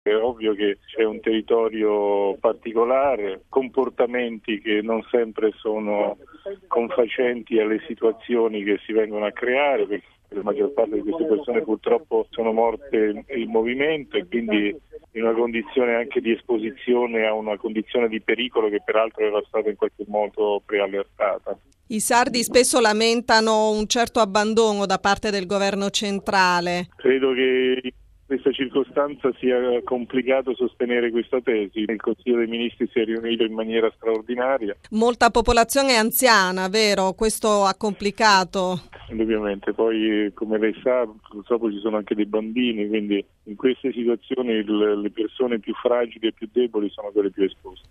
È ovvio che c'è un territorio particolare, comportamenti che non sempre sono confacenti alle situazioni che si vengono a creare, perché la maggior parte di queste persone purtroppo sono morte in movimento e quindi in una condizione anche di esposizione a una condizione di pericolo che peraltro era stata in qualche modo preallertata. I sardi spesso lamentano un certo abbandono da parte del governo centrale. Credo che in questa circostanza sia complicato sostenere questa tesi. Il Consiglio dei Ministri si è riunito in maniera straordinaria. Molta popolazione è anziana, vero? Questo ha complicato. Indubbiamente, poi come lei sa purtroppo ci sono anche dei bambini, quindi in queste situazioni le persone più fragili e più deboli sono quelle più esposte.